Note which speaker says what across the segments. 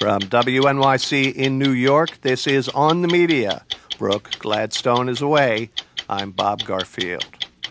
Speaker 1: From WNYC in New York, this is On the Media. Brooke Gladstone is away. I'm Bob Garfield.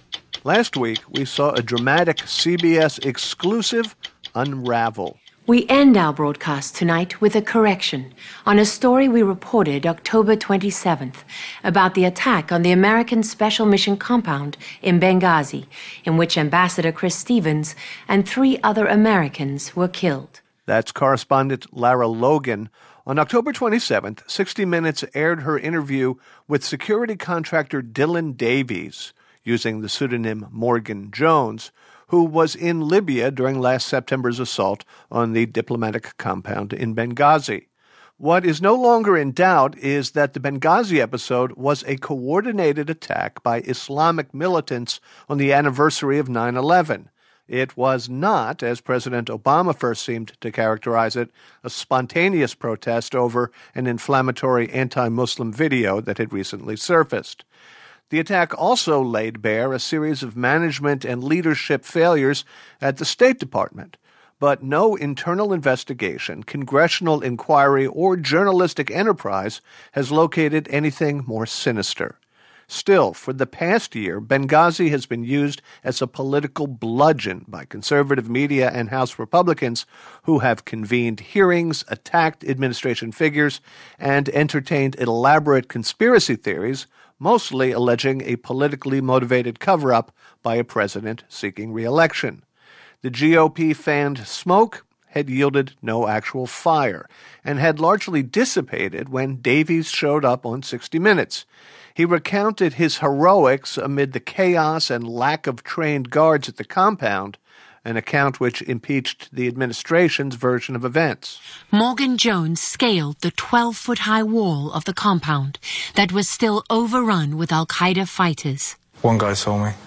Speaker 1: Last week, we saw a dramatic CBS exclusive unravel.
Speaker 2: We end our broadcast tonight with a correction on a story we reported October 27th about the attack on the American Special Mission Compound in Benghazi, in which Ambassador Chris Stevens and 3 other Americans were killed.
Speaker 1: That's correspondent Lara Logan. On October 27th, 60 Minutes aired her interview with security contractor Dylan Davies, using the pseudonym Morgan Jones, who was in Libya during last September's assault on the diplomatic compound in Benghazi. What is no longer in doubt is that the Benghazi episode was a coordinated attack by Islamic militants on the anniversary of 9/11. It was not, as President Obama first seemed to characterize it, a spontaneous protest over an inflammatory anti-Muslim video that had recently surfaced. The attack also laid bare a series of management and leadership failures at the State Department, but no internal investigation, congressional inquiry, or journalistic enterprise has located anything more sinister. Still, for the past year, Benghazi has been used as a political bludgeon by conservative media and House Republicans who have convened hearings, attacked administration figures, and entertained elaborate conspiracy theories, mostly alleging a politically motivated cover-up by a president seeking re-election. The GOP fanned smoke had yielded no actual fire and had largely dissipated when Davies showed up on 60 Minutes. He recounted his heroics amid the chaos and lack of trained guards at the compound, an account which impeached the administration's version of events.
Speaker 2: Morgan Jones scaled the 12-foot-high wall of the compound that was still overrun with al-Qaeda fighters.
Speaker 3: One guy saw me.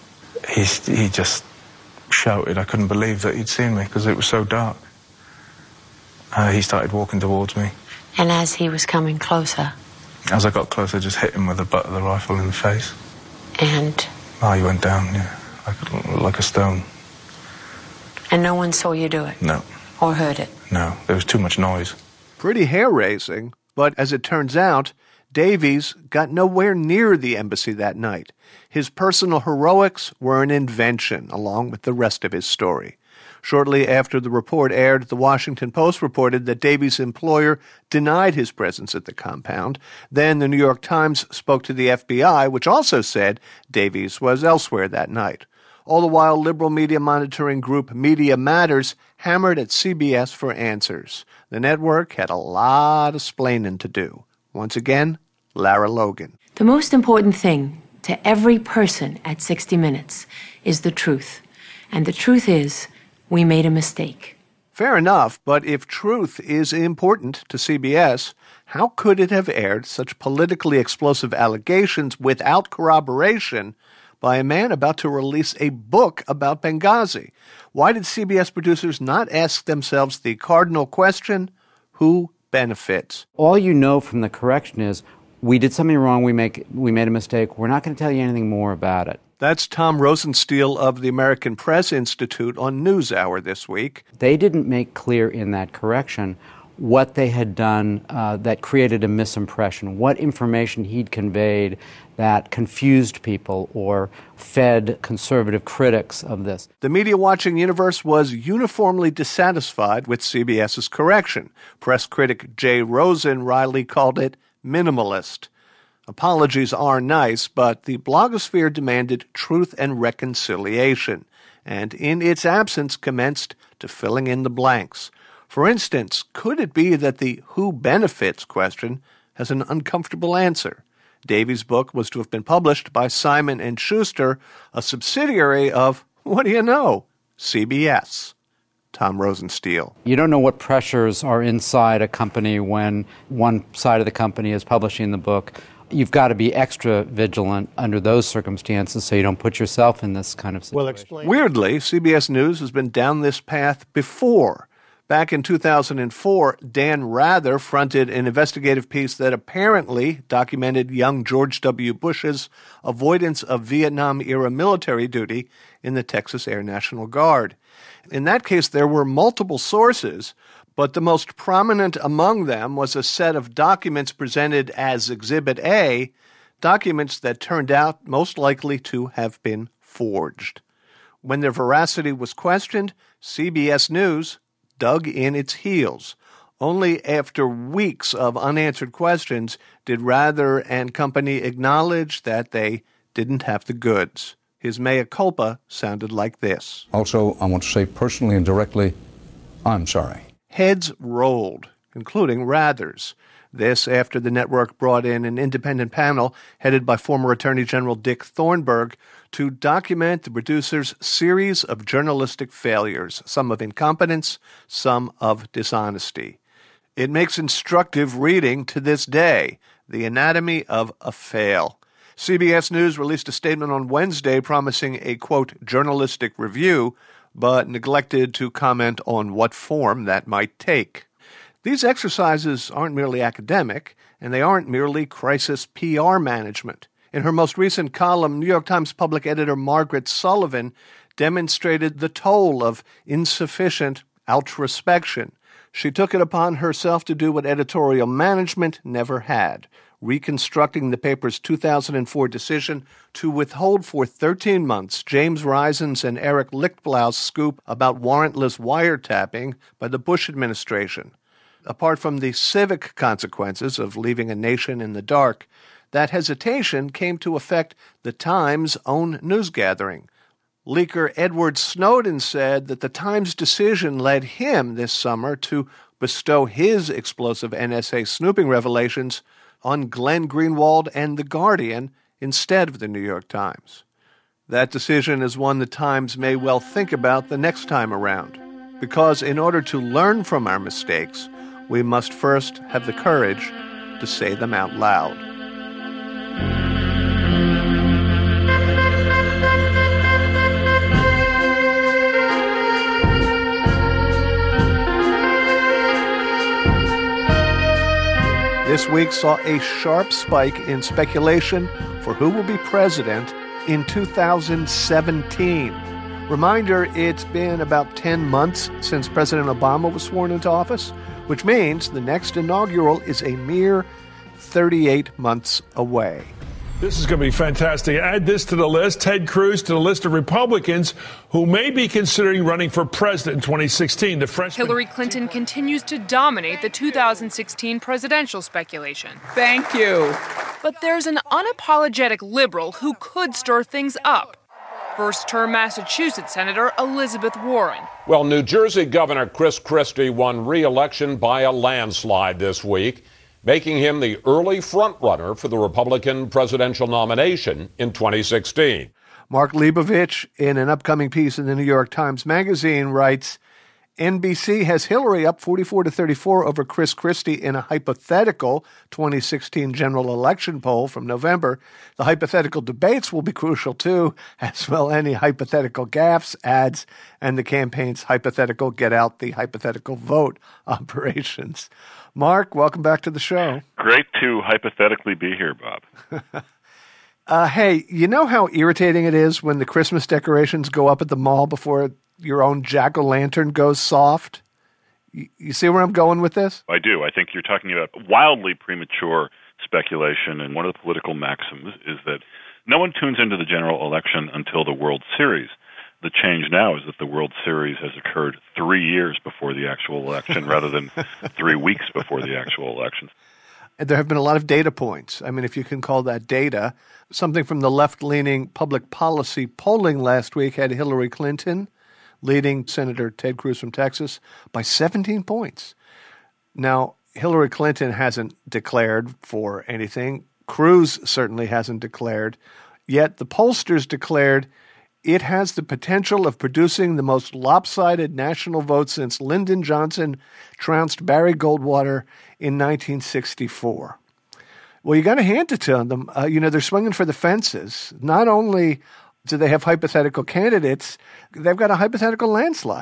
Speaker 3: He just shouted. I couldn't believe that he'd seen me because it was so dark. He started walking towards me.
Speaker 2: And as he was coming closer?
Speaker 3: As I got closer, I just hit him with the butt of the rifle in the face.
Speaker 2: And?
Speaker 3: Oh, he went down, yeah, like a stone.
Speaker 2: And no one saw you do it?
Speaker 3: No.
Speaker 2: Or heard it?
Speaker 3: No, there was too much noise.
Speaker 1: Pretty hair-raising, but as it turns out, Davies got nowhere near the embassy that night. His personal heroics were an invention, along with the rest of his story. Shortly after the report aired, the Washington Post reported that Davies' employer denied his presence at the compound. Then the New York Times spoke to the FBI, which also said Davies was elsewhere that night. All the while, liberal media monitoring group Media Matters hammered at CBS for answers. The network had a lot of splaining to do. Once again, Lara Logan.
Speaker 2: The most important thing to every person at 60 Minutes is the truth. And the truth is, we made a mistake.
Speaker 1: Fair enough, but if truth is important to CBS, how could it have aired such politically explosive allegations without corroboration by a man about to release a book about Benghazi? Why did CBS producers not ask themselves the cardinal question, who benefits?
Speaker 4: All you know from the correction is, we did something wrong, we made a mistake, we're not going to tell you anything more about it.
Speaker 1: That's Tom Rosenstiel of the American Press Institute on NewsHour this week.
Speaker 4: They didn't make clear in that correction what they had done that created a misimpression, what information he'd conveyed that confused people or fed conservative critics of this.
Speaker 1: The media-watching universe was uniformly dissatisfied with CBS's correction. Press critic Jay Rosen wryly called it minimalist. Apologies are nice, but the blogosphere demanded truth and reconciliation, and in its absence commenced to filling in the blanks. For instance, could it be that the who benefits question has an uncomfortable answer? Davies' book was to have been published by Simon & Schuster, a subsidiary of, what do you know, CBS. Tom Rosenstiel.
Speaker 4: You don't know what pressures are inside a company when one side of the company is publishing the book. You've got to be extra vigilant under those circumstances so you don't put yourself in this kind of situation.
Speaker 1: Weirdly, CBS News has been down this path before. Back in 2004, Dan Rather fronted an investigative piece that apparently documented young George W. Bush's avoidance of Vietnam-era military duty in the Texas Air National Guard. In that case, there were multiple sources, But the most prominent among them was a set of documents presented as Exhibit A, documents that turned out most likely to have been forged. When their veracity was questioned, CBS News dug in its heels. Only after weeks of unanswered questions did Rather and company acknowledge that they didn't have the goods. His mea culpa sounded like this.
Speaker 5: Also, I want to say personally and directly, I'm sorry.
Speaker 1: Heads rolled, including Rather's. This after the network brought in an independent panel headed by former Attorney General Dick Thornburgh to document the producer's series of journalistic failures, some of incompetence, some of dishonesty. It makes instructive reading to this day, the anatomy of a fail. CBS News released a statement on Wednesday promising a, quote, journalistic review, but neglected to comment on what form that might take. These exercises aren't merely academic, and they aren't merely crisis PR management. In her most recent column, New York Times public editor Margaret Sullivan demonstrated the toll of insufficient outrospection. She took it upon herself to do what editorial management never had, reconstructing the paper's 2004 decision to withhold for 13 months James Risen's and Eric Lichtblau's scoop about warrantless wiretapping by the Bush administration. Apart from the civic consequences of leaving a nation in the dark, that hesitation came to affect the Times' own news gathering. Leaker Edward Snowden said that the Times' decision led him this summer to bestow his explosive NSA snooping revelations on Glenn Greenwald and The Guardian instead of the New York Times. That decision is one the Times may well think about the next time around, because in order to learn from our mistakes, we must first have the courage to say them out loud. This week saw a sharp spike in speculation for who will be president in 2017. Reminder, it's been about 10 months since President Obama was sworn into office, which means the next inaugural is a mere 38 months away.
Speaker 6: This is going to be fantastic. Add this to the list, Ted Cruz to the list of Republicans who may be considering running for president in 2016. The freshman
Speaker 7: Hillary Clinton continues to dominate the 2016 presidential speculation.
Speaker 8: Thank you.
Speaker 7: But there's an unapologetic liberal who could stir things up. First-term Massachusetts Senator Elizabeth Warren.
Speaker 9: Well, New Jersey Governor Chris Christie won re-election by a landslide this week, making him the early frontrunner for the Republican presidential nomination in 2016.
Speaker 1: Mark Leibovich, in an upcoming piece in the New York Times Magazine, writes, NBC has Hillary up 44-34 over Chris Christie in a hypothetical 2016 general election poll from November. The hypothetical debates will be crucial, too, as will any hypothetical gaffes, ads, and the campaign's hypothetical get-out-the-hypothetical vote operations. Mark, welcome back to the show.
Speaker 10: Great to hypothetically be here, Bob.
Speaker 1: Hey, you know how irritating it is when the Christmas decorations go up at the mall before your own jack-o'-lantern goes soft? You see where I'm going with this?
Speaker 10: I do. I think you're talking about wildly premature speculation, and one of the political maxims is that no one tunes into the general election until the World Series. The change now is that the World Series has occurred 3 years before the actual election rather than 3 weeks before the actual election.
Speaker 1: There have been a lot of data points. I mean, if you can call that data. Something from the left-leaning public policy polling last week had Hillary Clinton leading Senator Ted Cruz from Texas by 17 points. Now, Hillary Clinton hasn't declared for anything. Cruz certainly hasn't declared. Yet the pollsters declared it has the potential of producing the most lopsided national vote since Lyndon Johnson trounced Barry Goldwater in 1964. Well, you got to hand it to them. They're swinging for the fences. Not only do they have hypothetical candidates, they've got a hypothetical landslide.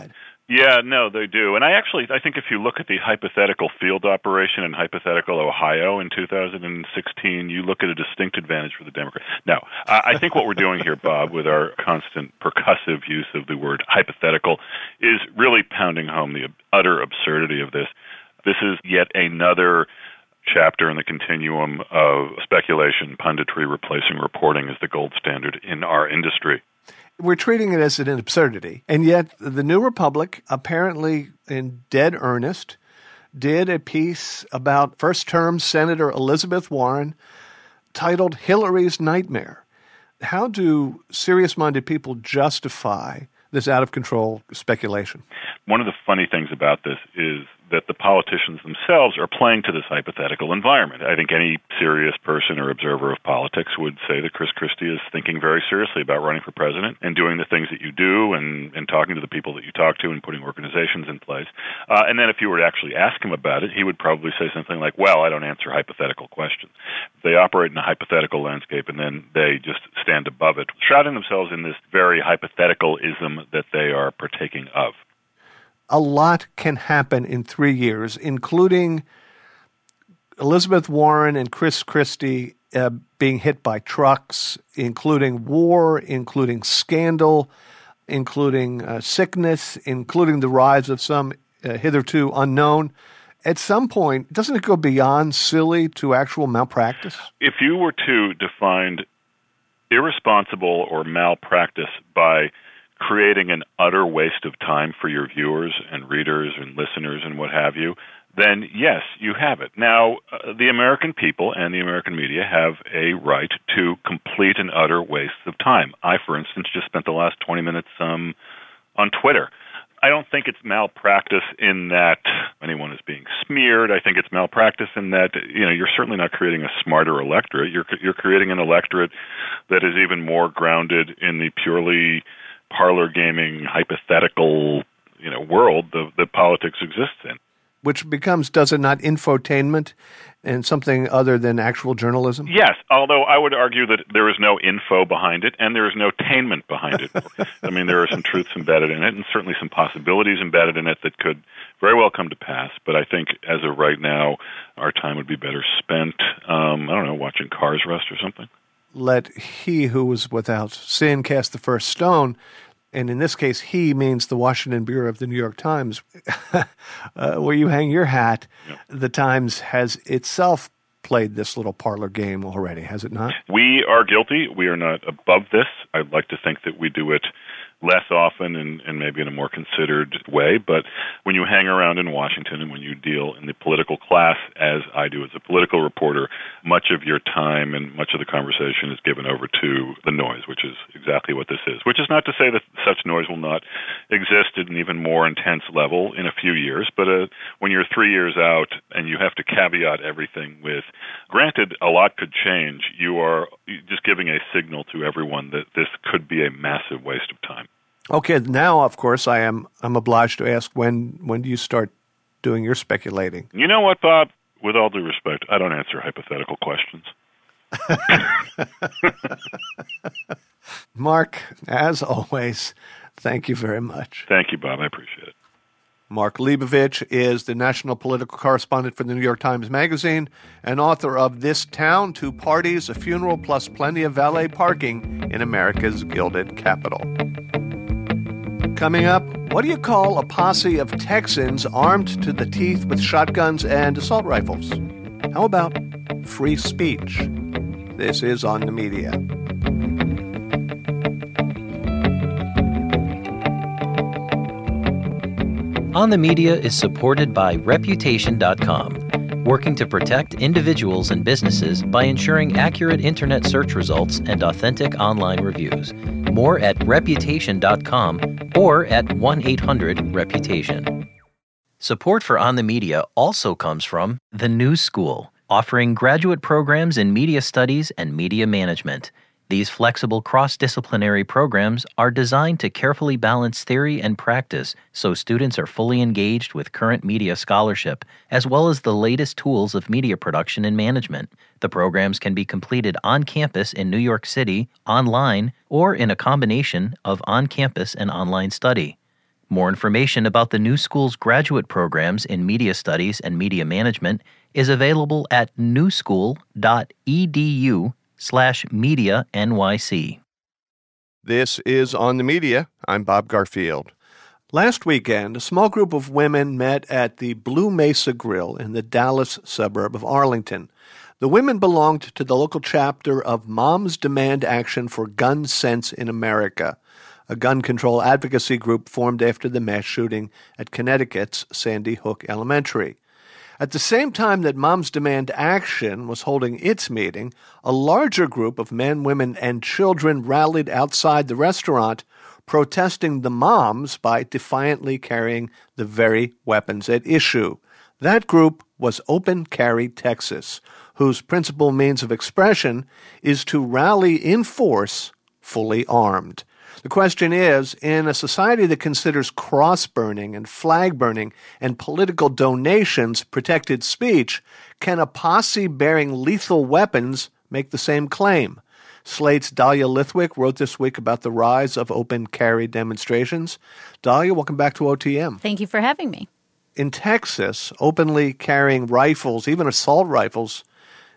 Speaker 10: Yeah, no, they do. And I think if you look at the hypothetical field operation in hypothetical Ohio in 2016, you look at a distinct advantage for the Democrats. Now, I think what we're doing here, Bob, with our constant percussive use of the word hypothetical, is really pounding home the utter absurdity of this. This is yet another chapter in the continuum of speculation, punditry, replacing reporting as the gold standard in our industry.
Speaker 1: We're treating it as an absurdity. And yet the New Republic, apparently in dead earnest, did a piece about first-term Senator Elizabeth Warren titled Hillary's Nightmare. How do serious-minded people justify this out-of-control speculation? One of the funny things about this is that the politicians themselves are playing to this hypothetical environment. I think any serious person or observer of politics would say that Chris Christie is thinking very seriously about running for president and doing the things that you do and talking to the people that you talk to and putting organizations in place. And then if you were to actually ask him about it, he would probably say something like, well, I don't answer hypothetical questions. They operate in a hypothetical landscape and then they just stand above it, shrouding themselves in this very hypothetical-ism that they are partaking of. A lot can happen in 3 years, including Elizabeth Warren and Chris Christie being hit by trucks, including war, including scandal, including sickness, including the rise of some hitherto unknown. At some point, doesn't it go beyond silly to actual malpractice? If you were to define irresponsible or malpractice by creating an utter waste of time for your viewers and readers and listeners and what have you, then yes, you have it. Now, the American people and the American media have a right to complete and utter waste of time. I, for instance, just spent the last 20 minutes on Twitter. I don't think it's malpractice in that anyone is being smeared. I think it's malpractice in that, you're certainly not creating a smarter electorate. You're creating an electorate that is even more grounded in the purely parlor gaming, hypothetical, world that politics exists in. Which becomes, does it not, infotainment and something other than actual journalism? Yes, although I would argue that there is no info behind it and there is no tainment behind it. I mean, there are some truths embedded in it and certainly some possibilities embedded in it that could very well come to pass. But I think as of right now, our time would be better spent, watching cars rust or something. Let he who was without sin cast the first stone. And in this case, he means the Washington Bureau of the New York Times, where you hang your hat. Yep. The Times has itself played this little parlor game already, has it not? We are guilty. We are not above this. I'd like to think that we do it less often and maybe in a more considered way. But when you hang around in Washington and when you deal in the political class, as I do as a political reporter, much of your time and much of the conversation is given over to the noise, which is exactly what this is. Which is not to say that such noise will not exist at an even more intense level in a few years. But when you're 3 years out and you have to caveat everything with, granted, a lot could change, you are just giving a signal to everyone that this could be a massive waste of time. Okay, now, of course, I'm obliged to ask, when do you start doing your speculating? You know what, Bob? With all due respect, I don't answer hypothetical questions. Mark, as always, thank you very much. Thank you, Bob. I appreciate it. Mark Leibovich is the national political correspondent for the New York Times Magazine and author of This Town, 2 Parties, a Funeral, plus Plenty of Valet Parking in America's Gilded Capital. Coming up, what do you call a posse of Texans armed to the teeth with shotguns and assault rifles? How about free speech? This is On the Media.
Speaker 8: On the Media is supported by Reputation.com, working to protect individuals and businesses by ensuring accurate internet search results and authentic online reviews. More at Reputation.com or at 1-800-REPUTATION. Support for On the Media also comes from The New School, offering graduate programs in media studies and media management. These flexible cross-disciplinary programs are designed to carefully balance theory and practice so students are fully engaged with current media scholarship, as well as the latest tools of media production and management. The programs can be completed on campus in New York City, online, or in a combination of on-campus and online study. More information about the New School's graduate programs in media studies and media management is available at newschool.edu/media-nyc.
Speaker 1: This is On the Media. I'm Bob Garfield. Last weekend, a small group of women met at the Blue Mesa Grill in the Dallas suburb of Arlington. The women belonged to the local chapter of Moms Demand Action for Gun Sense in America, a gun control advocacy group formed after the mass shooting at Connecticut's Sandy Hook Elementary. At the same time that Moms Demand Action was holding its meeting, a larger group of men, women, and children rallied outside the restaurant, protesting the moms by defiantly carrying the very weapons at issue. That group was Open Carry Texas, whose principal means of expression is to rally in force, fully armed. The question is, in a society that considers cross-burning and flag-burning and political donations protected speech, can a posse bearing lethal weapons make the same claim? Slate's Dahlia Lithwick wrote this week about the rise of open carry demonstrations. Dahlia, welcome back to OTM.
Speaker 11: Thank you for having me.
Speaker 1: In Texas, openly carrying rifles, even assault rifles,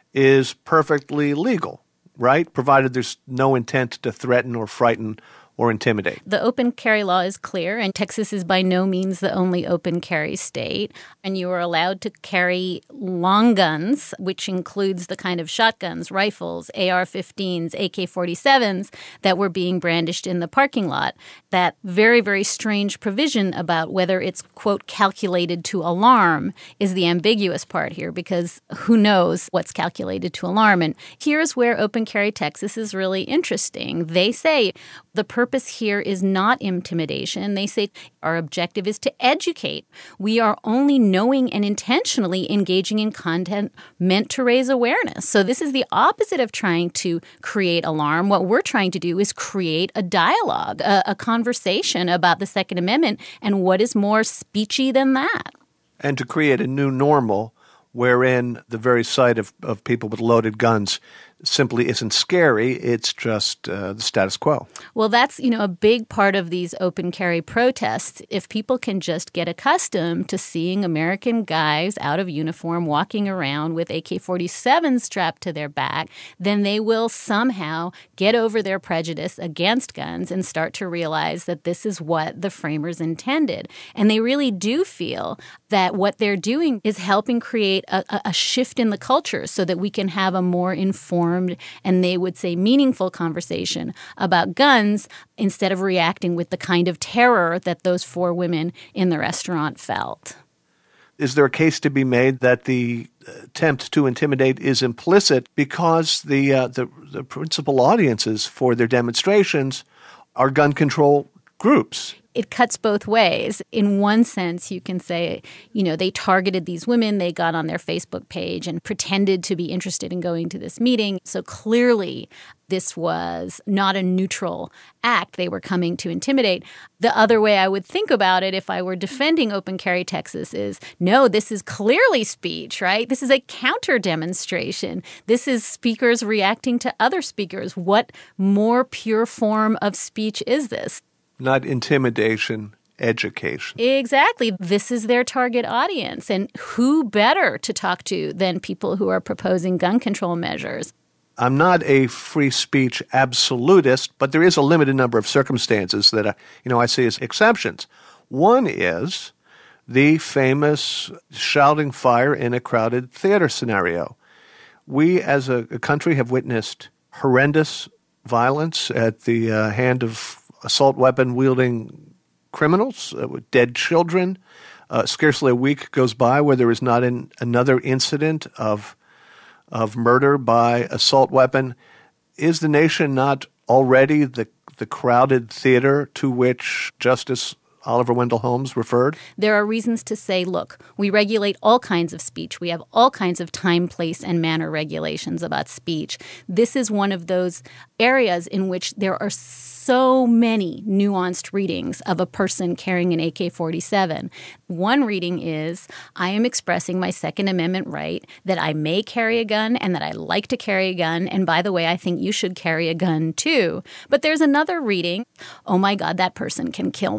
Speaker 1: is perfectly legal, right? Provided there's no intent to threaten or frighten or intimidate.
Speaker 11: The open carry law is clear, and Texas is by no means the only open carry state. And you are allowed to carry long guns, which includes the kind of shotguns, rifles, AR-15s, AK-47s that were being brandished in the parking lot. That very, very strange provision about whether it's, quote, calculated to alarm is the ambiguous part here, because who knows what's calculated to alarm. And here's where Open Carry Texas is really interesting. They say the purpose here is not intimidation. They say our objective is to educate. We are only knowing and intentionally engaging in content meant to raise awareness. So this is the opposite of trying to create alarm. What we're trying to do is create a dialogue, a conversation about the Second Amendment, and what is more speechy than that?
Speaker 1: And to create a new normal wherein the very sight of people with loaded guns simply isn't scary. It's just the status quo.
Speaker 11: Well, that's, a big part of these open carry protests. If people can just get accustomed to seeing American guys out of uniform walking around with AK-47s strapped to their back, then they will somehow get over their prejudice against guns and start to realize that this is what the framers intended. And they really do feel that what they're doing is helping create a shift in the culture so that we can have a more informed and they would say meaningful conversation about guns instead of reacting with the kind of terror that those four women in the restaurant felt.
Speaker 1: Is there a case to be made that the attempt to intimidate is implicit because the principal audiences for their demonstrations are gun control groups?
Speaker 11: It cuts both ways. In one sense, you can say, they targeted these women. They got on their Facebook page and pretended to be interested in going to this meeting. So clearly, this was not a neutral act. They were coming to intimidate. The other way I would think about it if I were defending Open Carry Texas is, no, this is clearly speech, right? This is a counter demonstration. This is speakers reacting to other speakers. What more pure form of speech is this?
Speaker 1: Not intimidation, education.
Speaker 11: Exactly. This is their target audience. And who better to talk to than people who are proposing gun control measures?
Speaker 1: I'm not a free speech absolutist, but there is a limited number of circumstances that I see as exceptions. One is the famous shouting fire in a crowded theater scenario. We as a country have witnessed horrendous violence at the hand of assault weapon-wielding criminals with dead children. Scarcely a week goes by where there is not another incident of murder by assault weapon. Is the nation not already the crowded theater to which Justice Oliver Wendell Holmes referred?
Speaker 11: There are reasons to say, look, we regulate all kinds of speech. We have all kinds of time, place, and manner regulations about speech. This is one of those areas in which there are so many nuanced readings of a person carrying an AK-47. One reading is, I am expressing my Second Amendment right that I may carry a gun and that I like to carry a gun. And by the way, I think you should carry a gun too. But there's another reading, oh my God, that person can kill me.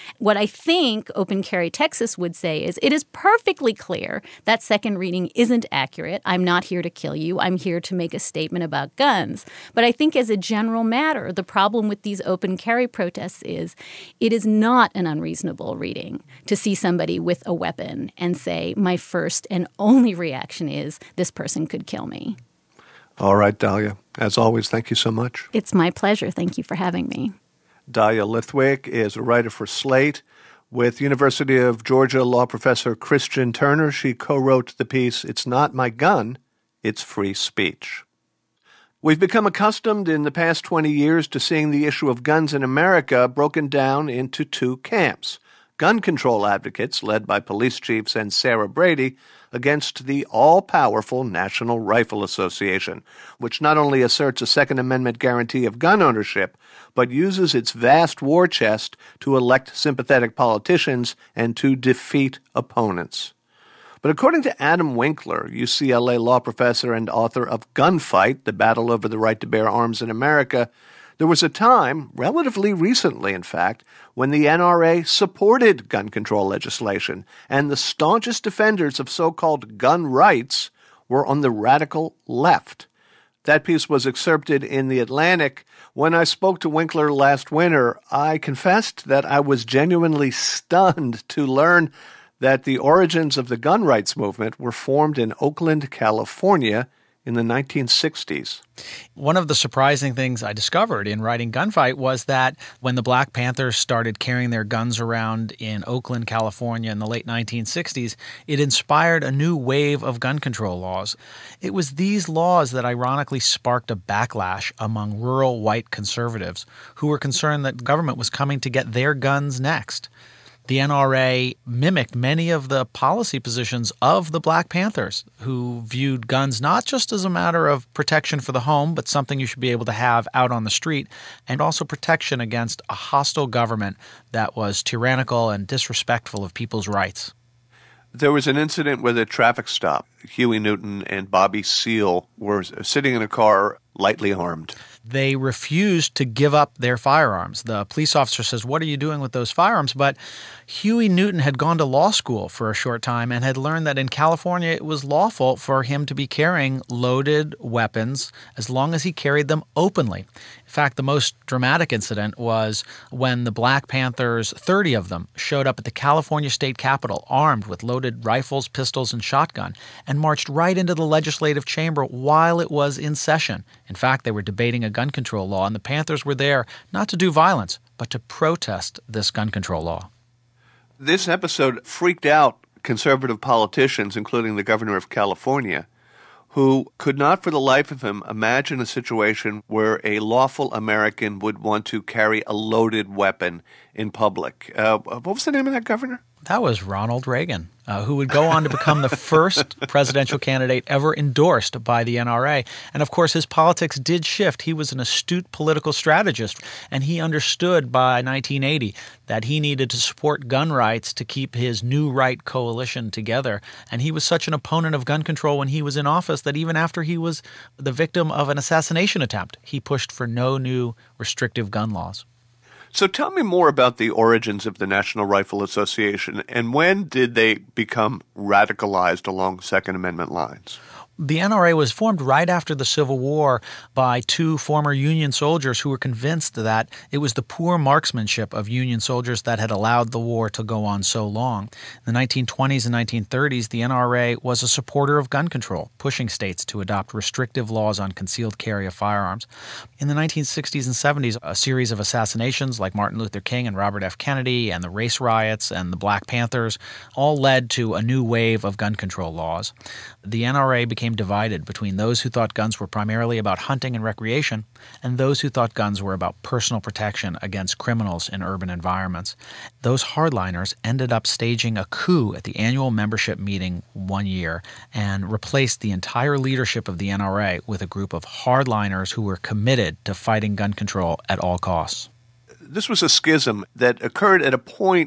Speaker 11: What I think Open Carry Texas would say is it is perfectly clear that second reading isn't accurate. I'm not here to kill you. I'm here to make a statement about guns. But I think as a general matter, the problem with these open carry protests is it is not an unreasonable reading to see somebody with a weapon and say, my first and only reaction is this person could kill me.
Speaker 1: All right, Dahlia. As always, thank you so much.
Speaker 11: It's my pleasure. Thank you for having me.
Speaker 1: Dahlia Lithwick is a writer for Slate. With University of Georgia law professor Christian Turner, she co-wrote the piece, It's Not My Gun, It's Free Speech. We've become accustomed in the past 20 years to seeing the issue of guns in America broken down into two camps. Gun control advocates, led by police chiefs and Sarah Brady, against the all-powerful National Rifle Association, which not only asserts a Second Amendment guarantee of gun ownership, but uses its vast war chest to elect sympathetic politicians and to defeat opponents. But according to Adam Winkler, UCLA law professor and author of Gunfight, The Battle Over the Right to Bear Arms in America, there was a time, relatively recently in fact, when the NRA supported gun control legislation, and the staunchest defenders of so-called gun rights were on the radical left. That piece was excerpted in The Atlantic. When I spoke to Winkler last winter, I confessed that I was genuinely stunned to learn that the origins of the gun rights movement were formed in Oakland, California, in the 1960s.
Speaker 12: One of the surprising things I discovered in writing Gunfight was that when the Black Panthers started carrying their guns around in Oakland, California in the late 1960s, it inspired a new wave of gun control laws. It was these laws that ironically sparked a backlash among rural white conservatives who were concerned that the government was coming to get their guns next. The NRA mimicked many of the policy positions of the Black Panthers, who viewed guns not just as a matter of protection for the home, but something you should be able to have out on the street, and also protection against a hostile government that was tyrannical and disrespectful of people's rights.
Speaker 1: There was an incident with a traffic stop. Huey Newton and Bobby Seale were sitting in a car, lightly armed.
Speaker 12: They refused to give up their firearms. The police officer says, "What are you doing with those firearms?" But Huey Newton had gone to law school for a short time and had learned that in California it was lawful for him to be carrying loaded weapons as long as he carried them openly. In fact, the most dramatic incident was when the Black Panthers, 30 of them, showed up at the California State Capitol armed with loaded rifles, pistols, and shotgun and marched right into the legislative chamber while it was in session. In fact, they were debating a gun control law, and the Panthers were there not to do violence, but to protest this gun control law.
Speaker 1: This episode freaked out conservative politicians, including the governor of California, who could not for the life of him imagine a situation where a lawful American would want to carry a loaded weapon in public. What was the name of that governor?
Speaker 12: That was Ronald Reagan, who would go on to become the first presidential candidate ever endorsed by the NRA. And of course, his politics did shift. He was an astute political strategist, and he understood by 1980 that he needed to support gun rights to keep his new right coalition together. And he was such an opponent of gun control when he was in office that even after he was the victim of an assassination attempt, he pushed for no new restrictive gun laws.
Speaker 1: So tell me more about the origins of the National Rifle Association, and when did they become radicalized along Second Amendment lines?
Speaker 12: The NRA was formed right after the Civil War by two former Union soldiers who were convinced that it was the poor marksmanship of Union soldiers that had allowed the war to go on so long. In the 1920s and 1930s, the NRA was a supporter of gun control, pushing states to adopt restrictive laws on concealed carry of firearms. In the 1960s and 70s, a series of assassinations like Martin Luther King and Robert F. Kennedy and the race riots and the Black Panthers all led to a new wave of gun control laws. The NRA became divided between those who thought guns were primarily about hunting and recreation and those who thought guns were about personal protection against criminals in urban environments. Those hardliners ended up staging a coup at the annual membership meeting one year and replaced the entire leadership of the NRA with a group of hardliners who were committed to fighting gun control at all costs.
Speaker 1: This was a schism that occurred at a point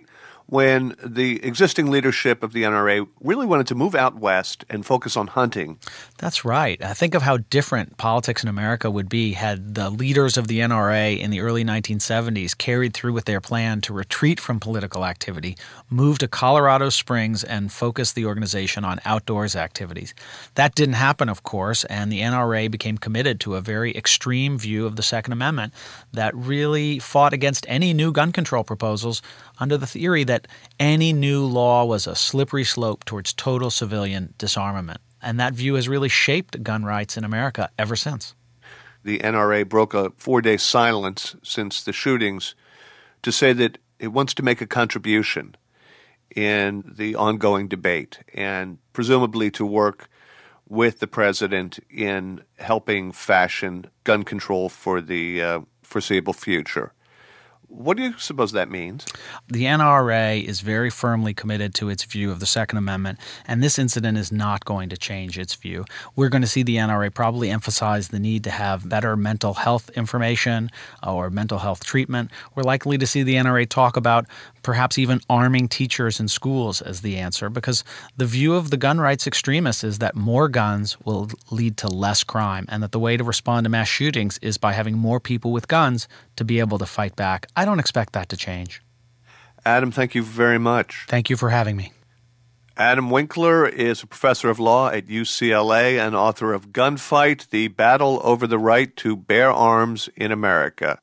Speaker 1: when the existing leadership of the NRA really wanted to move out west and focus on hunting.
Speaker 12: That's right. Think of how different politics in America would be had the leaders of the NRA in the early 1970s carried through with their plan to retreat from political activity, move to Colorado Springs, and focus the organization on outdoors activities. That didn't happen, of course, and the NRA became committed to a very extreme view of the Second Amendment that really fought against any new gun control proposals under the theory that any new law was a slippery slope towards total civilian disarmament. And that view has really shaped gun rights in America ever since.
Speaker 1: The NRA broke a 4-day silence since the shootings to say that it wants to make a contribution in the ongoing debate and presumably to work with the president in helping fashion gun control for the foreseeable future. What do you suppose that means?
Speaker 12: The NRA is very firmly committed to its view of the Second Amendment, and this incident is not going to change its view. We're going to see the NRA probably emphasize the need to have better mental health information or mental health treatment. We're likely to see the NRA talk about perhaps even arming teachers in schools as the answer, because the view of the gun rights extremists is that more guns will lead to less crime, and that the way to respond to mass shootings is by having more people with guns to be able to fight back. I don't expect that to change.
Speaker 1: Adam, thank you very much.
Speaker 12: Thank you for having me.
Speaker 1: Adam Winkler is a professor of law at UCLA and author of Gunfight, The Battle Over the Right to Bear Arms in America.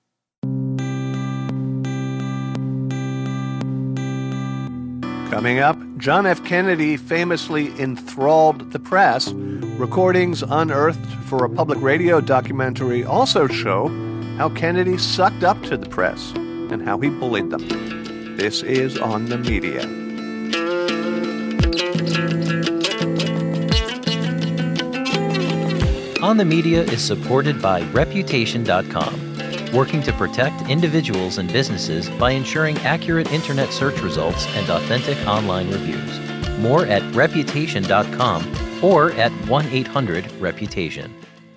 Speaker 1: Coming up, John F. Kennedy famously enthralled the press. Recordings unearthed for a public radio documentary also show how Kennedy sucked up to the press and how he bullied them. This is On the Media.
Speaker 8: On the Media is supported by Reputation.com, working to protect individuals and businesses by ensuring accurate internet search results and authentic online reviews. More at Reputation.com or at 1-800-REPUTATION.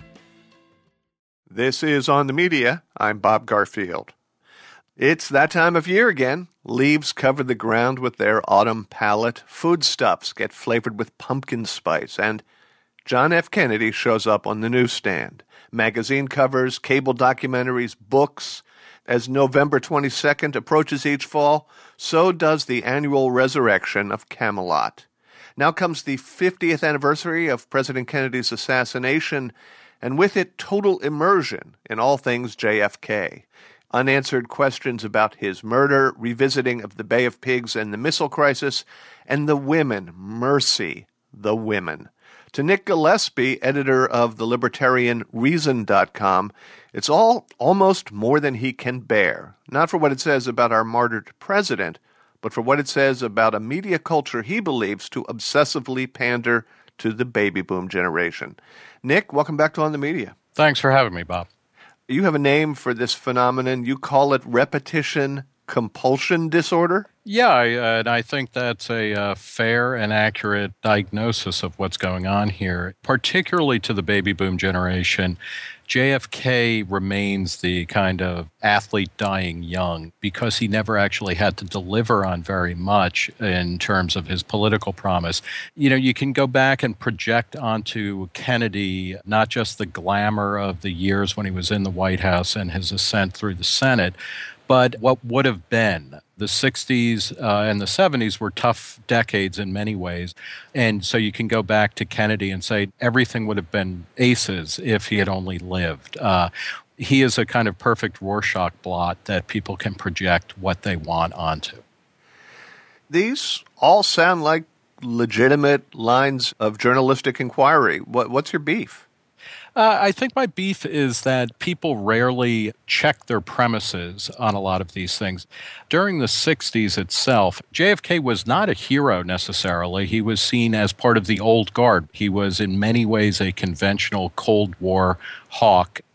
Speaker 1: This is On the Media. I'm Bob Garfield. It's that time of year again. Leaves cover the ground with their autumn palette. Foodstuffs get flavored with pumpkin spice. And John F. Kennedy shows up on the newsstand. Magazine covers, cable documentaries, books. As November 22nd approaches each fall, so does the annual resurrection of Camelot. Now comes the 50th anniversary of President Kennedy's assassination, and with it, total immersion in all things JFK. Unanswered questions about his murder, revisiting of the Bay of Pigs and the missile crisis, and the women, mercy, the women. To Nick Gillespie, editor of the libertarian Reason.com, it's all almost more than he can bear. Not for what it says about our martyred president, but for what it says about a media culture he believes to obsessively pander to the baby boom generation. Nick, welcome back to On the Media.
Speaker 13: Thanks for having me, Bob.
Speaker 1: You have a name for this phenomenon. You call it repetition compulsion disorder?
Speaker 13: Yeah, and I think that's a fair and accurate diagnosis of what's going on here. Particularly to the baby boom generation, JFK remains the kind of athlete dying young because he never actually had to deliver on very much in terms of his political promise. You know, you can go back and project onto Kennedy not just the glamour of the years when he was in the White House and his ascent through the Senate, but what would have been. The 60s and the 70s were tough decades in many ways. And so you can go back to Kennedy and say everything would have been aces if he had only lived. He is a kind of perfect Rorschach blot that people can project what they want onto.
Speaker 1: These all sound like legitimate lines of journalistic inquiry. What's your beef?
Speaker 13: I think my beef is that people rarely check their premises on a lot of these things. During the 60s itself, JFK was not a hero necessarily. He was seen as part of the old guard. He was in many ways a conventional Cold War hawk.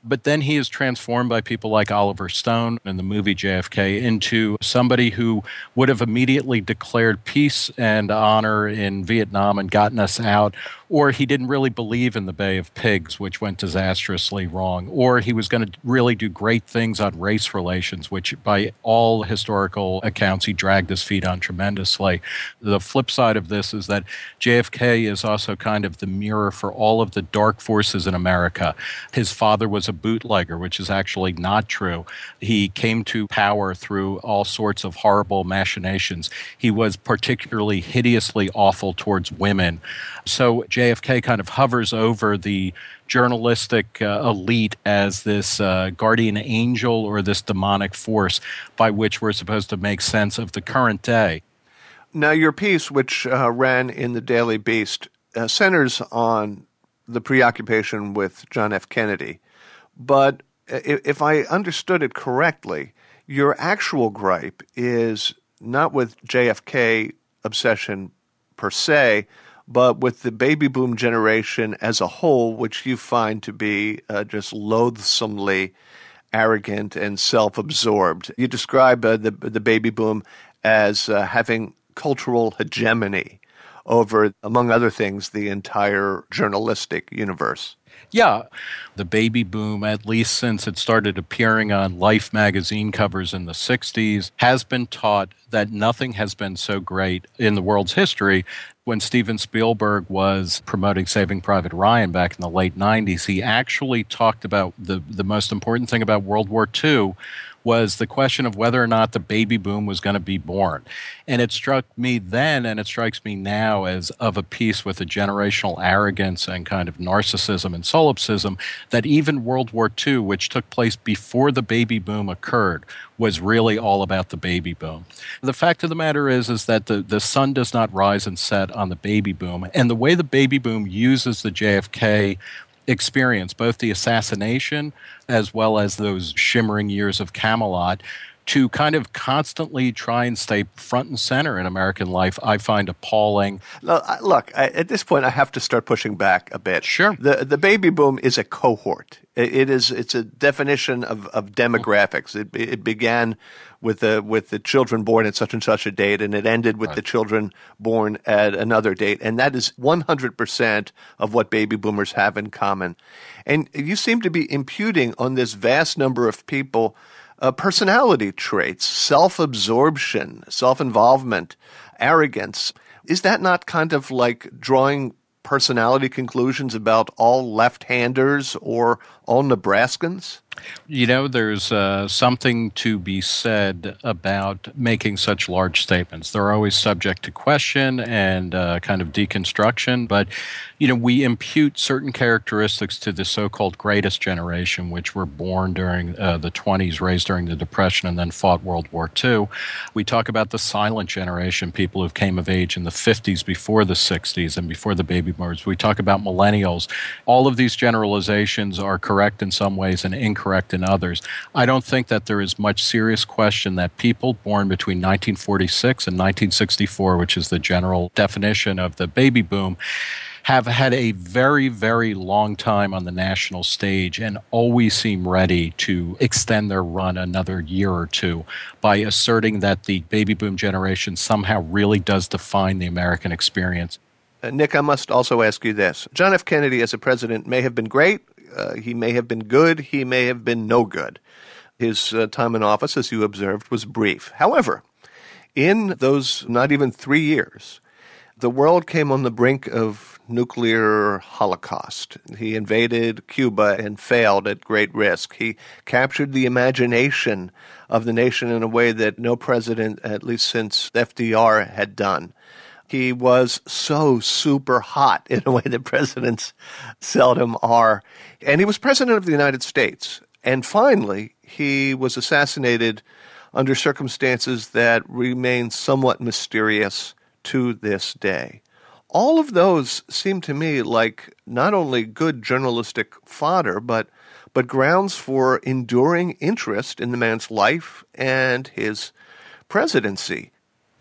Speaker 13: But then he is transformed by people like Oliver Stone in the movie JFK into somebody who would have immediately declared peace and honor in Vietnam and gotten us out. Or he didn't really believe in the Bay of Pigs, which went disastrously wrong. Or he was going to really do great things on race relations, which by all historical accounts, he dragged his feet on tremendously. The flip side of this is that JFK is also kind of the mirror for all of the dark forces in America. His father was a bootlegger, which is actually not true. He came to power through all sorts of horrible machinations. He was particularly hideously awful towards women. So JFK kind of hovers over the journalistic elite as this guardian angel or this demonic force by which we're supposed to make sense of the current day.
Speaker 1: Now, your piece, which ran in the Daily Beast, centers on the preoccupation with John F. Kennedy. But if I understood it correctly, your actual gripe is not with JFK obsession per se, but with the baby boom generation as a whole, which you find to be just loathsomely arrogant and self-absorbed. You describe the baby boom as having cultural hegemony over, among other things, the entire journalistic universe.
Speaker 13: Yeah, the baby boom, at least since it started appearing on Life magazine covers in the 60s, has been taught that nothing has been so great in the world's history. When Steven Spielberg was promoting Saving Private Ryan back in the late 90s, he actually talked about the most important thing about World War II was the question of whether or not the baby boom was going to be born. And it struck me then, and it strikes me now, as of a piece with a generational arrogance and kind of narcissism and solipsism, that even World War II, which took place before the baby boom occurred, was really all about the baby boom. The fact of the matter is that the sun does not rise and set on the baby boom. And the way the baby boom uses the JFK experience, both the assassination as well as those shimmering years of Camelot, to kind of constantly try and stay front and center in American life, I find appalling.
Speaker 1: Look, at this point, I have to start pushing back a bit.
Speaker 13: Sure.
Speaker 1: The baby boom is a cohort. It's a definition of demographics. It began with the children born at such and such a date, and it ended with the children born at another date. And that is 100% of what baby boomers have in common. And you seem to be imputing on this vast number of people personality traits, self-absorption, self-involvement, arrogance. Is that not kind of like drawing personality conclusions about all left-handers or all Nebraskans?
Speaker 13: You know, there's something to be said about making such large statements. They're always subject to question and kind of deconstruction. But, you know, we impute certain characteristics to the so-called greatest generation, which were born during the 20s, raised during the Depression, and then fought World War II. We talk about the silent generation, people who came of age in the 50s before the 60s and before the baby boomers. We talk about millennials. All of these generalizations are correct in some ways and incorrect in others. I don't think that there is much serious question that people born between 1946 and 1964, which is the general definition of the baby boom, have had a very, very long time on the national stage and always seem ready to extend their run another year or two by asserting that the baby boom generation somehow really does define the American experience.
Speaker 1: Nick, I must also ask you this. John F. Kennedy as a president may have been great. He may have been good. He may have been no good. His time in office, as you observed, was brief. However, in those not even 3 years, the world came on the brink of nuclear holocaust. He invaded Cuba and failed at great risk. He captured the imagination of the nation in a way that no president, at least since FDR, had done. He was so super hot in a way that presidents seldom are. And he was president of the United States. And finally, he was assassinated under circumstances that remain somewhat mysterious to this day. All of those seem to me like not only good journalistic fodder, but grounds for enduring interest in the man's life and his presidency.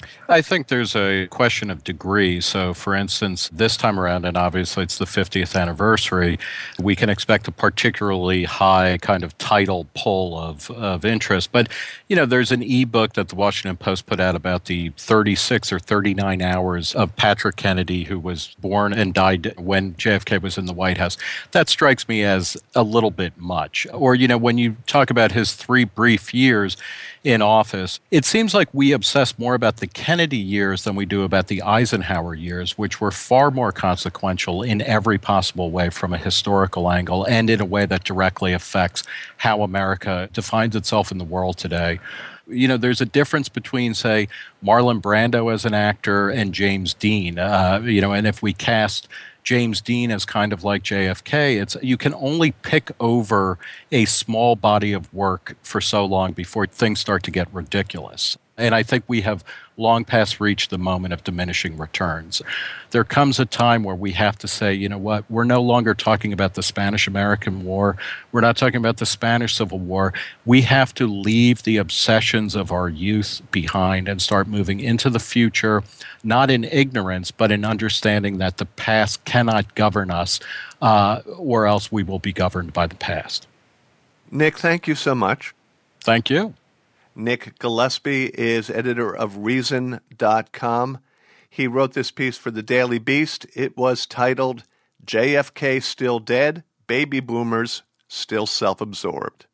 Speaker 13: I think there's a question of degree. So, for instance, this time around, and obviously it's the 50th anniversary, we can expect a particularly high kind of tidal pull of interest. But, there's an ebook that the Washington Post put out about the 36 or 39 hours of Patrick Kennedy, who was born and died when JFK was in the White House. That strikes me as a little bit much. Or, when you talk about his 3 brief years in office, it seems like we obsess more about the Kennedy years than we do about the Eisenhower years, which were far more consequential in every possible way from a historical angle and in a way that directly affects how America defines itself in the world today. There's a difference between, say, Marlon Brando as an actor and James Dean, and if we cast James Dean as kind of like JFK, you can only pick over a small body of work for so long before things start to get ridiculous. And I think we have long past reached the moment of diminishing returns. There comes a time where we have to say, you know what, we're no longer talking about the Spanish-American War. We're not talking about the Spanish Civil War. We have to leave the obsessions of our youth behind and start moving into the future, not in ignorance, but in understanding that the past cannot govern us, or else we will be governed by the past.
Speaker 1: Nick, thank you so much.
Speaker 13: Thank you.
Speaker 1: Nick Gillespie is editor of Reason.com. He wrote this piece for the Daily Beast. It was titled, JFK Still Dead, Baby Boomers Still Self-Absorbed.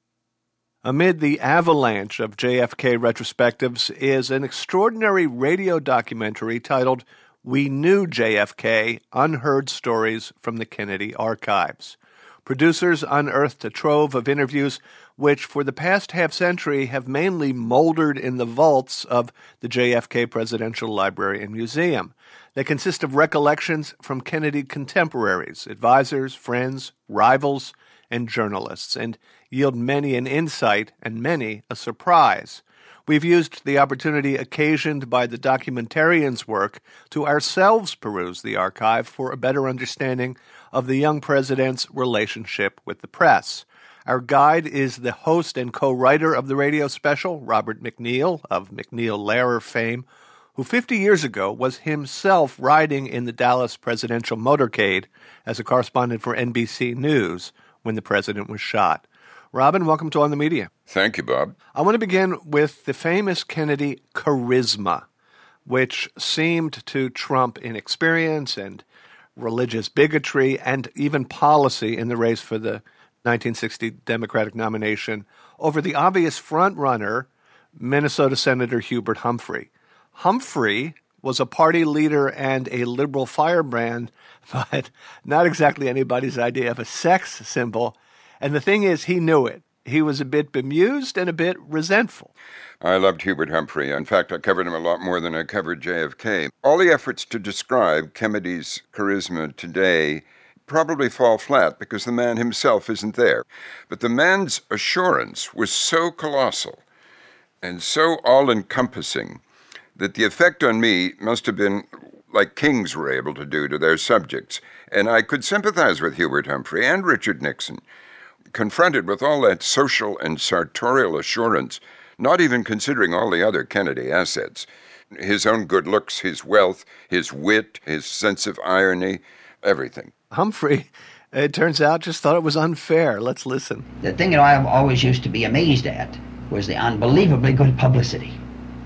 Speaker 1: Amid the avalanche of JFK retrospectives is an extraordinary radio documentary titled We Knew JFK, Unheard Stories from the Kennedy Archives. Producers unearthed a trove of interviews which for the past half-century have mainly moldered in the vaults of the JFK Presidential Library and Museum. They consist of recollections from Kennedy contemporaries, advisors, friends, rivals, and journalists, and yield many an insight and many a surprise. We've used the opportunity occasioned by the documentarian's work to ourselves peruse the archive for a better understanding of the young president's relationship with the press. Our guide is the host and co-writer of the radio special, Robert MacNeil of MacNeil-Lehrer fame, who 50 years ago was himself riding in the Dallas presidential motorcade as a correspondent for NBC News when the president was shot. Robin, welcome to On the Media.
Speaker 14: Thank you, Bob.
Speaker 1: I want to begin with the famous Kennedy charisma, which seemed to trump inexperience and religious bigotry and even policy in the race for the 1960 Democratic nomination over the obvious frontrunner, Minnesota Senator Hubert Humphrey. Humphrey was a party leader and a liberal firebrand, but not exactly anybody's idea of a sex symbol. And the thing is, he knew it. He was a bit bemused and a bit resentful.
Speaker 14: I loved Hubert Humphrey. In fact, I covered him a lot more than I covered JFK. All the efforts to describe Kennedy's charisma today probably fall flat because the man himself isn't there. But the man's assurance was so colossal and so all-encompassing that the effect on me must have been like kings were able to do to their subjects. And I could sympathize with Hubert Humphrey and Richard Nixon, confronted with all that social and sartorial assurance, not even considering all the other Kennedy assets. His own good looks, his wealth, his wit, his sense of irony, everything.
Speaker 1: Humphrey, it turns out, just thought it was unfair. Let's listen.
Speaker 15: The thing I always used to be amazed at was the unbelievably good publicity.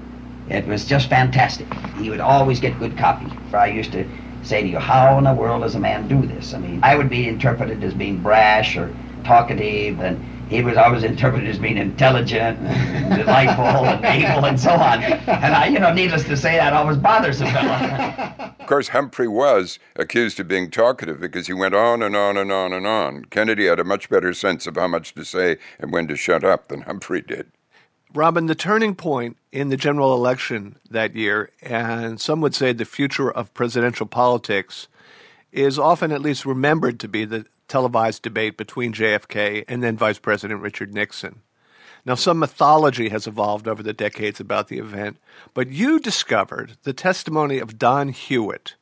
Speaker 15: It was just fantastic. He would always get good copy. I used to say to you, how in the world does a man do this? I mean, I would be interpreted as being brash or talkative, and he was always interpreted as being intelligent and delightful and able and so on. And I, needless to say, that always bothers a fella.
Speaker 14: Of course, Humphrey was accused of being talkative because he went on and on and on and on. Kennedy had a much better sense of how much to say and when to shut up than Humphrey did.
Speaker 1: Robin, the turning point in the general election that year, and some would say the future of presidential politics, is often at least remembered to be the televised debate between JFK and then Vice President Richard Nixon. Now, some mythology has evolved over the decades about the event, but you discovered the testimony of Don Hewitt,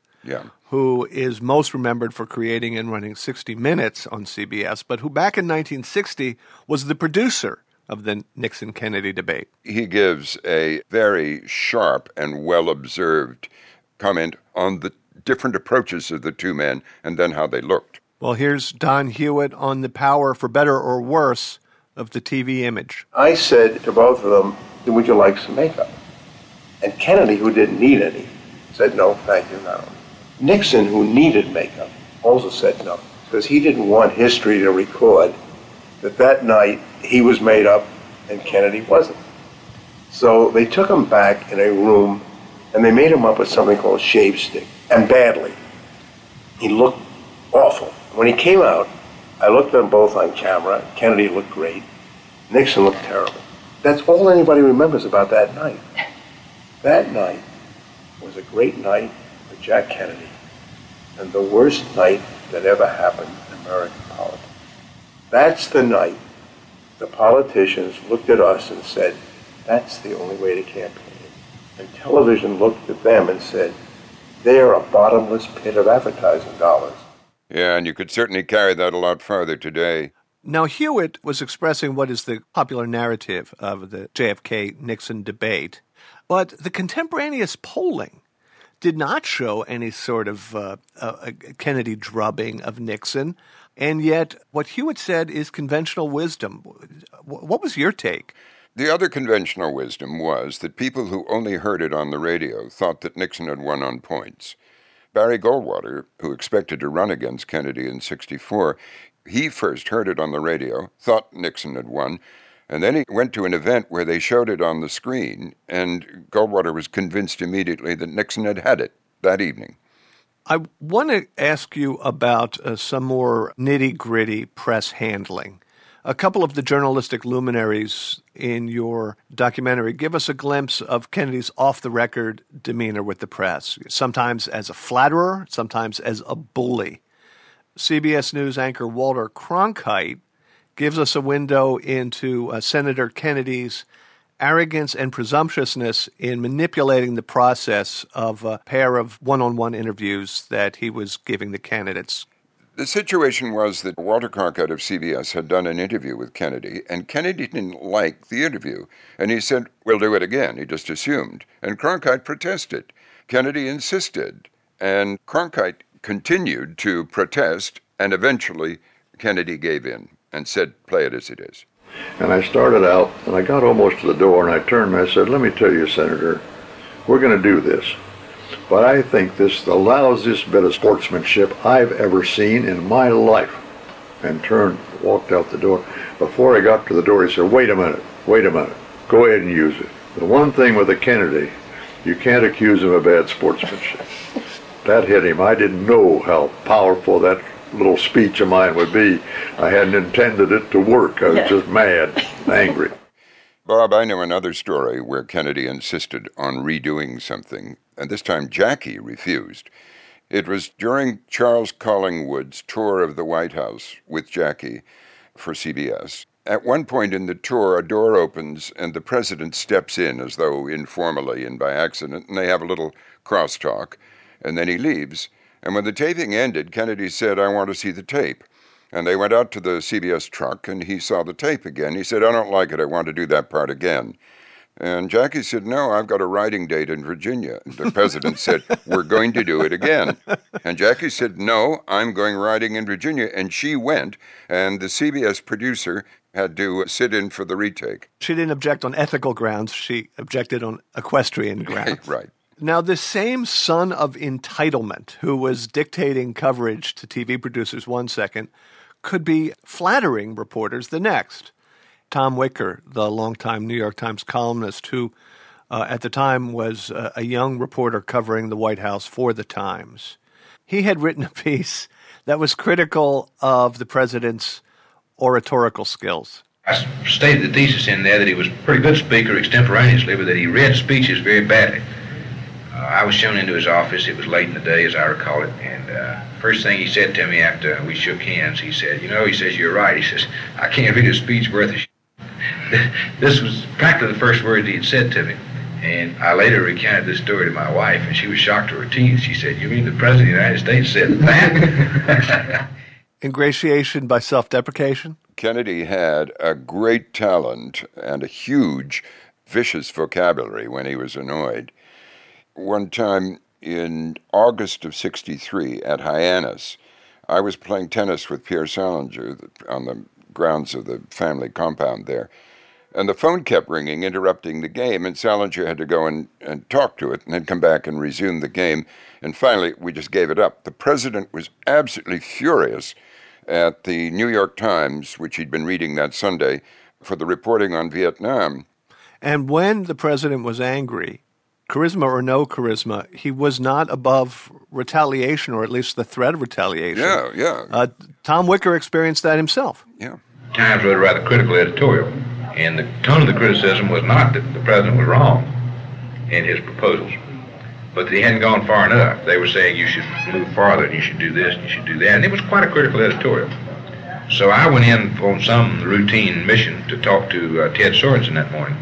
Speaker 1: who is most remembered for creating and running 60 Minutes on CBS, but who back in 1960 was the producer of the Nixon-Kennedy debate.
Speaker 14: He gives a very sharp and well-observed comment on the different approaches of the two men and then how they looked.
Speaker 1: Well, here's Don Hewitt on the power, for better or worse, of the TV image.
Speaker 16: I said to both of them, would you like some makeup? And Kennedy, who didn't need any, said, no, thank you, no. Nixon, who needed makeup, also said no, because he didn't want history to record that night he was made up and Kennedy wasn't. So they took him back in a room and they made him up with something called shave stick, and badly. He looked awful. When he came out, I looked at them both on camera. Kennedy looked great. Nixon looked terrible. That's all anybody remembers about that night. That night was a great night for Jack Kennedy and the worst night that ever happened in American politics. That's the night the politicians looked at us and said, that's the only way to campaign. And television looked at them and said, they are a bottomless pit of advertising dollars.
Speaker 14: Yeah, and you could certainly carry that a lot farther today.
Speaker 1: Now, Hewitt was expressing what is the popular narrative of the JFK-Nixon debate, but the contemporaneous polling did not show any sort of Kennedy drubbing of Nixon, and yet what Hewitt said is conventional wisdom. What was your take?
Speaker 14: The other conventional wisdom was that people who only heard it on the radio thought that Nixon had won on points. Barry Goldwater, who expected to run against Kennedy in '64, he first heard it on the radio, thought Nixon had won, and then he went to an event where they showed it on the screen, and Goldwater was convinced immediately that Nixon had had it that evening.
Speaker 1: I want to ask you about some more nitty-gritty press handling. A couple of the journalistic luminaries in your documentary give us a glimpse of Kennedy's off-the-record demeanor with the press, sometimes as a flatterer, sometimes as a bully. CBS News anchor Walter Cronkite gives us a window into Senator Kennedy's arrogance and presumptuousness in manipulating the process of a pair of one-on-one interviews that he was giving the candidates.
Speaker 14: The situation was that Walter Cronkite of CBS had done an interview with Kennedy, and Kennedy didn't like the interview. And he said, we'll do it again. He just assumed. And Cronkite protested. Kennedy insisted. And Cronkite continued to protest, and eventually Kennedy gave in and said, play it as it is.
Speaker 16: And I started out, and I got almost to the door, and I turned and I said, let me tell you, Senator, we're going to do this. But I think this is the lousiest bit of sportsmanship I've ever seen in my life. And turned, walked out the door. Before I got to the door, he said, wait a minute, go ahead and use it. The one thing with a Kennedy, you can't accuse him of bad sportsmanship. That hit him. I didn't know how powerful that little speech of mine would be. I hadn't intended it to work. I was just mad, angry.
Speaker 14: Bob, I know another story where Kennedy insisted on redoing something, and this time Jackie refused. It was during Charles Collingwood's tour of the White House with Jackie for CBS. At one point in the tour, a door opens and the president steps in as though informally and by accident, and they have a little crosstalk, and then he leaves. And when the taping ended, Kennedy said, I want to see the tape. And they went out to the CBS truck, and he saw the tape again. He said, I don't like it. I want to do that part again. And Jackie said, no, I've got a writing date in Virginia. And the president said, we're going to do it again. And Jackie said, no, I'm going writing in Virginia. And she went, and the CBS producer had to sit in for the retake.
Speaker 1: She didn't object on ethical grounds. She objected on equestrian grounds.
Speaker 14: Right.
Speaker 1: Now, this same son of entitlement who was dictating coverage to TV producers one second could be flattering reporters the next. Tom Wicker, the longtime New York Times columnist who at the time was a young reporter covering the White House for the Times. He had written a piece that was critical of the president's oratorical skills.
Speaker 17: I stated the thesis in there that he was a pretty good speaker extemporaneously, but that he read speeches very badly. I was shown into his office. It was late in the day, as I recall it, and first thing he said to me after we shook hands, he said, he says, you're right. He says, I can't read a speech worth a shit. This was practically the first words he had said to me, and I later recounted this story to my wife, and she was shocked to her teeth. She said, you mean the President of the United States said that?
Speaker 1: Ingratiation by self-deprecation?
Speaker 14: Kennedy had a great talent and a huge, vicious vocabulary when he was annoyed. One time in August of '63 at Hyannis, I was playing tennis with Pierre Salinger on the grounds of the family compound there. And the phone kept ringing, interrupting the game, and Salinger had to go and talk to it and then come back and resume the game. And finally, we just gave it up. The president was absolutely furious at the New York Times, which he'd been reading that Sunday, for the reporting on Vietnam.
Speaker 1: And when the president was angry, charisma or no charisma, he was not above retaliation, or at least the threat of retaliation.
Speaker 14: Yeah.
Speaker 1: Tom Wicker experienced that himself.
Speaker 14: Yeah.
Speaker 17: Times wrote a rather critical editorial. And the tone of the criticism was not that the president was wrong in his proposals, but that he hadn't gone far enough. They were saying you should move farther, and you should do this, and you should do that. And it was quite a critical editorial. So I went in on some routine mission to talk to Ted Sorensen that morning.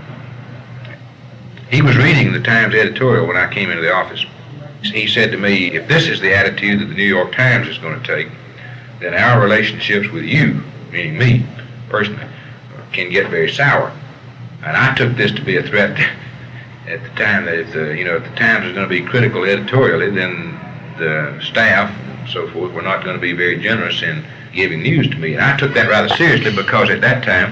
Speaker 17: He was reading the Times editorial when I came into the office. He said to me, if this is the attitude that the New York Times is going to take, then our relationships with you, meaning me personally, can get very sour. And I took this to be a threat at the time that if the Times was going to be critical editorially, then the staff and so forth were not going to be very generous in giving news to me. And I took that rather seriously because at that time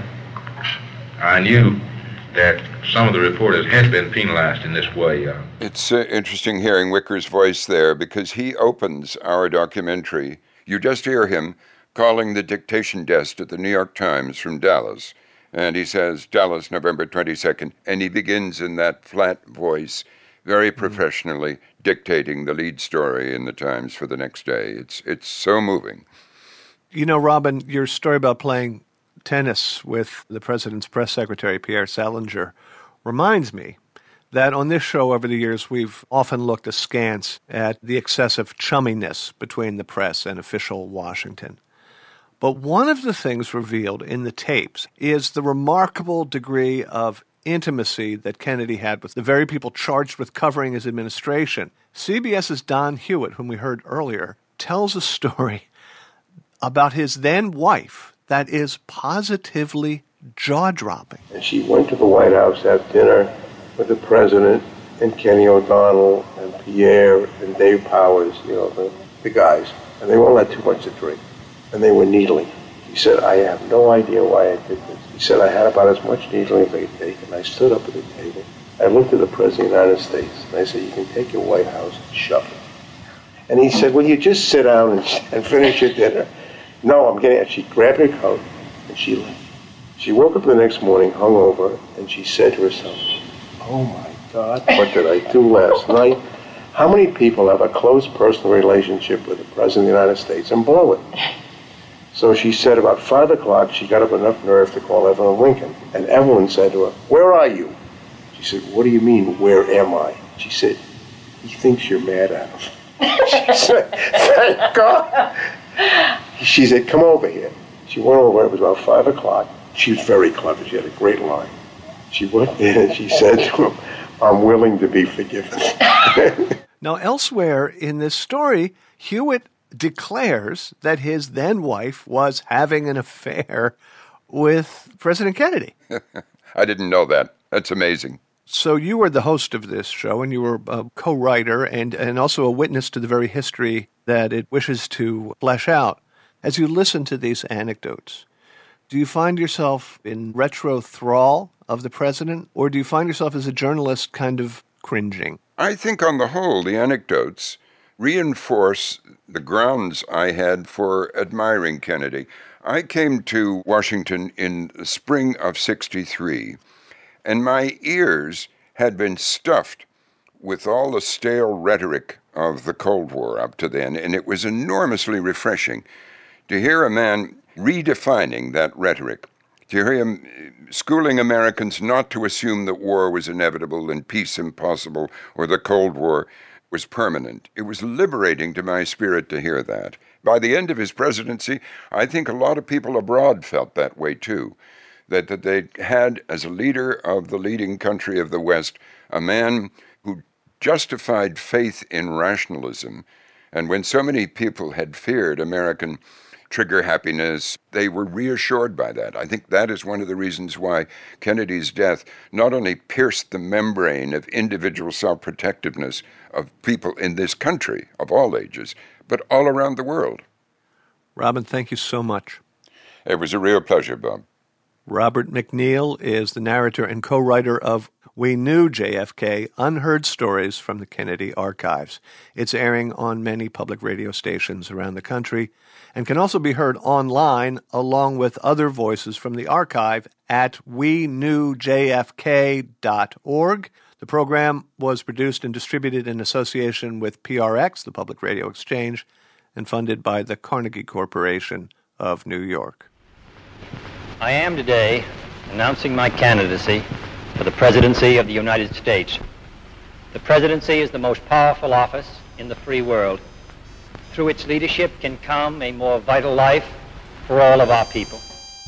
Speaker 17: I knew that some of the reporters had been penalized in this way.
Speaker 14: It's interesting hearing Wicker's voice there because he opens our documentary. You just hear him calling the dictation desk at the New York Times from Dallas. And he says, Dallas, November 22nd. And he begins in that flat voice, very professionally dictating the lead story in the Times for the next day. It's so moving.
Speaker 1: You know, Robin, your story about playing tennis with the president's press secretary, Pierre Salinger, reminds me that on this show over the years, we've often looked askance at the excessive chumminess between the press and official Washington. But one of the things revealed in the tapes is the remarkable degree of intimacy that Kennedy had with the very people charged with covering his administration. CBS's Don Hewitt, whom we heard earlier, tells a story about his then wife that is positively jaw-dropping.
Speaker 16: And she went to the White House to have dinner with the president and Kenny O'Donnell and Pierre and Dave Powers, the guys. And they all had too much to drink. And they were needling. He said, I have no idea why I did this. He said, I had about as much needling as I could take, and I stood up at the table. I looked at the President of the United States, and I said, you can take your White House and shove it. And he said, will you just sit down and finish your dinner? No, I'm getting it. She grabbed her coat, and she left. She woke up the next morning, hungover, and she said to herself, oh my God, what did I do last night? How many people have a close personal relationship with the President of the United States and blow it? So she said about 5 o'clock, she got up enough nerve to call Evelyn Lincoln. And Evelyn said to her, where are you? She said, what do you mean, where am I? She said, he thinks you're mad at him. She said, thank God. She said, come over here. She went over, it was about 5 o'clock. She was very clever, she had a great line. She went in and she said to him, I'm willing to be forgiven.
Speaker 1: Now, elsewhere in this story, Hewitt declares that his then wife was having an affair with President Kennedy.
Speaker 14: I didn't know that. That's amazing.
Speaker 1: So you were the host of this show, and you were a co-writer and also a witness to the very history that it wishes to flesh out. As you listen to these anecdotes, do you find yourself in retro thrall of the president, or do you find yourself as a journalist kind of cringing?
Speaker 14: I think on the whole, the anecdotes reinforce the grounds I had for admiring Kennedy. I came to Washington in the spring of '63, and my ears had been stuffed with all the stale rhetoric of the Cold War up to then, and it was enormously refreshing to hear a man redefining that rhetoric, to hear him schooling Americans not to assume that war was inevitable and peace impossible or the Cold War was permanent. It was liberating to my spirit to hear that. By the end of his presidency, I think a lot of people abroad felt that way too, that they had as a leader of the leading country of the West a man who justified faith in rationalism And when so many people had feared American trigger happiness, they were reassured by that. I think that is one of the reasons why Kennedy's death not only pierced the membrane of individual self-protectiveness of people in this country of all ages, but all around the world.
Speaker 1: Robin, thank you so much.
Speaker 14: It was a real pleasure, Bob.
Speaker 1: Robert McNeil is the narrator and co-writer of We Knew JFK, Unheard Stories from the Kennedy Archives. It's airing on many public radio stations around the country and can also be heard online along with other voices from the archive at wenewjfk.org. The program was produced and distributed in association with PRX, the Public Radio Exchange, and funded by the Carnegie Corporation of New York.
Speaker 18: I am today announcing my candidacy for the presidency of the United States. The presidency is the most powerful office in the free world. Through its leadership can come a more vital life for all of our people.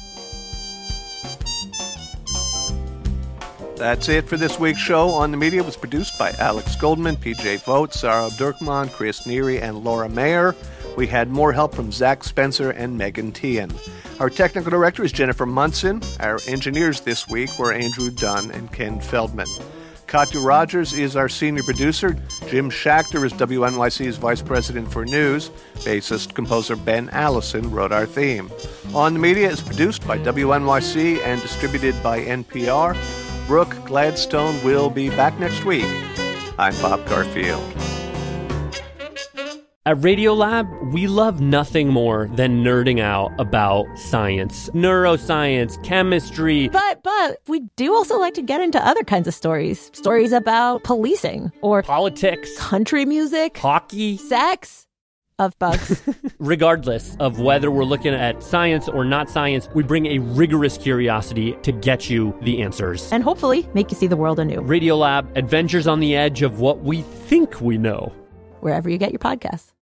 Speaker 1: That's it for this week's show. On the Media was produced by Alex Goldman, PJ Vogt, Sarah Abdurrahman, Chris Neary, and Laura Mayer. We had more help from Zach Spencer and Megan Tian. Our technical director is Jennifer Munson. Our engineers this week were Andrew Dunn and Ken Feldman. Katya Rogers is our senior producer. Jim Schachter is WNYC's vice president for news. Bassist composer Ben Allison wrote our theme. On the Media is produced by WNYC and distributed by NPR. Brooke Gladstone will be back next week. I'm Bob Garfield.
Speaker 19: At Radiolab, we love nothing more than nerding out about science, neuroscience, chemistry.
Speaker 20: But we do also like to get into other kinds of stories. Stories about policing or
Speaker 19: politics,
Speaker 20: country music,
Speaker 19: hockey,
Speaker 20: sex. Of bugs.
Speaker 19: Regardless of whether we're looking at science or not science, we bring a rigorous curiosity to get you the answers.
Speaker 20: And hopefully make you see the world anew.
Speaker 19: Radiolab, adventures on the edge of what we think we know.
Speaker 20: Wherever you get your podcasts.